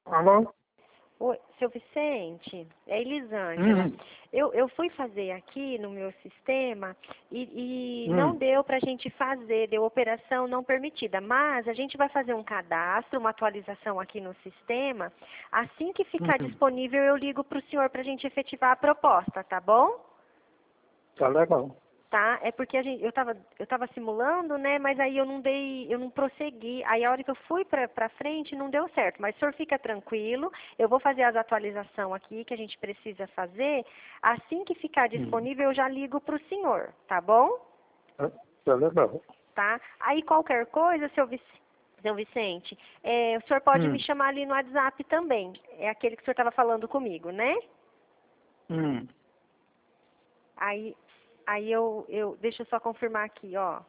Alô? Oi, seu Vicente, é Elisângela. Hum, Eu fui fazer aqui no meu sistema e não hum, deu para a gente fazer, deu operação não permitida. Mas a gente vai fazer um cadastro, uma atualização aqui no sistema. Assim que ficar hum. disponível, eu ligo para o senhor para a gente efetivar a proposta, tá bom? Tá legal. Tá? É porque eu tava simulando, né? Mas aí eu não prossegui. Aí a hora que eu fui pra frente não deu certo. Mas o senhor fica tranquilo, eu vou fazer as atualizações aqui que a gente precisa fazer. Assim que ficar Hum. disponível, eu já ligo pro senhor, tá bom? Tá legal. Tá? Aí qualquer coisa, seu Vicente, o senhor pode me Hum, chamar ali no WhatsApp também. É aquele que o senhor estava falando comigo, né? hum. Aí, aí deixa eu só confirmar aqui, ó.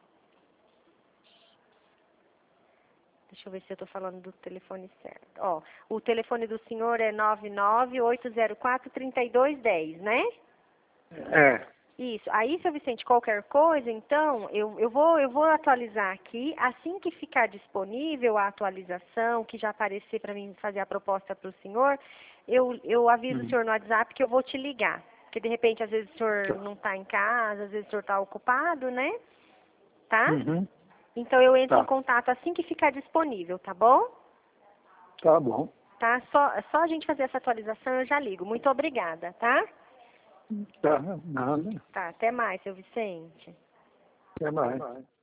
Deixa eu ver se eu estou falando do telefone certo. Ó, o telefone do senhor é 99804-3210, né? É. Isso. Aí, seu Vicente, qualquer coisa, então, eu vou atualizar aqui. Assim que ficar disponível a atualização, que já aparecer para mim fazer a proposta para o senhor, eu aviso o Hum. senhor no WhatsApp que eu vou te ligar. Porque, de repente, às vezes o senhor Tá. não está em casa, às vezes o senhor está ocupado, né? Tá? Uhum. Então, eu entro em Tá. contato assim que ficar disponível, tá bom? Tá bom. Tá? Só a gente fazer essa atualização eu já ligo. Muito obrigada, tá? Tá. Nada. Tá, até mais, seu Vicente. Até mais.